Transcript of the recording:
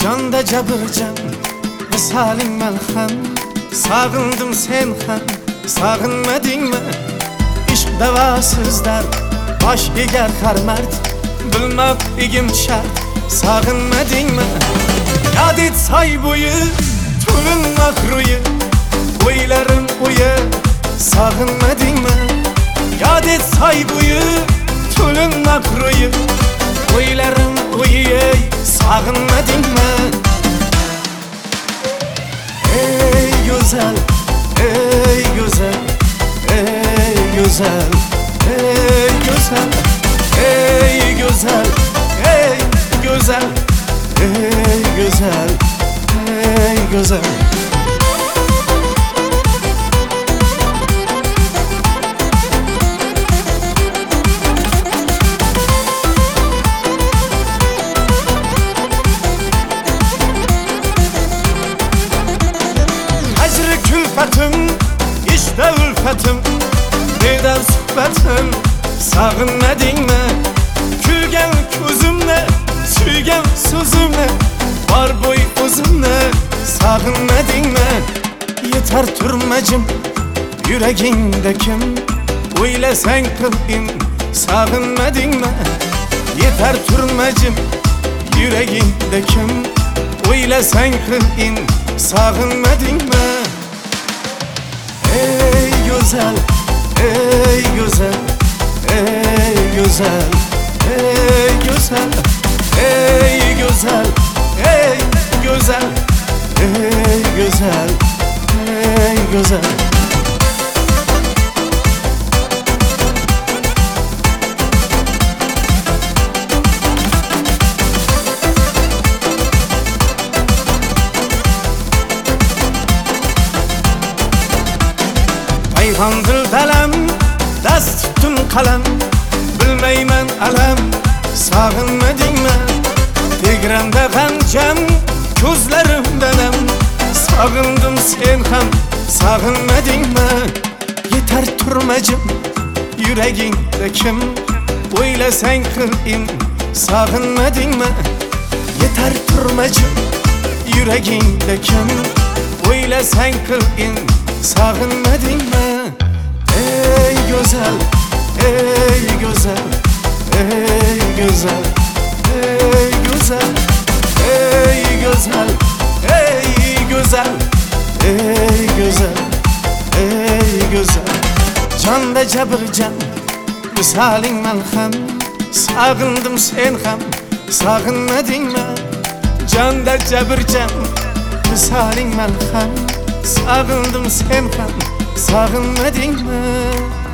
Canda jabırcan, misaling malham. Sağındım sen ham, sağınmadın mı? İşq davasızlar, baş eger har mard. Bilmab igim şart, sağınmadın mı? Yad et say boyu, tulun mahruyu. Oylarım uyu, sağınmadın mı? Yad et say boyu, tulun mahruyu. Oylarım uyu, sağınmadın mı? Ey güzel, ey güzel, ey güzel, ey güzel, ey güzel, ey güzel, ey güzel, ey güzel. Külfetim, işte ülfetim. Neden sohbetim, sağınmadın mı? Külgen közümle, suygen sözümle. Var boy uzumle, sağınmadın mı? Yeter türmecim, yüreğinde kim? Öyle sen kılın, sağınmadın mı? Yeter türmecim, yüreğinde kim? Öyle sen kılın, sağınmadın mı? Ey güzel, ey güzel, ey güzel, ey güzel, ey güzel, ey güzel, ey güzel, ey güzel. Payhandır dalem, dast tutun kalem. Bilmeymen alem, sağınmadın mı? Tegremde gancam, gözlerimden em. Sağındım sen ham, sağınmadın mı? Yeter turmacım, yüreğinde kim? Öyle sen kılın, sağınmadın mı? Yeter turmacım, yüreğinde kim? Öyle sen kılın, sağınmadın mı? Ey güzel, ey güzel, ey güzel, ey güzel, ey güzel, ey güzel, ey güzel, ey güzel. Canda jabırcan, misaling malham. Sağındım sen ham, sağınmadın mı? Canda jabırcan, misaling malham. Sağındım sen ham, sağınmadın mı?